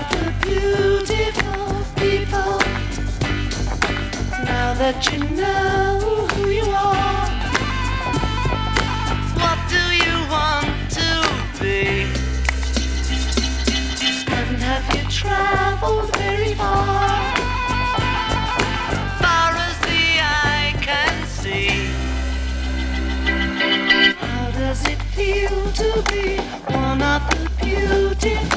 of the beautiful people. Now that you know who you are, what do you want to be? And have you traveled very far? Far as the eye can see. How does it feel to be one of the beautiful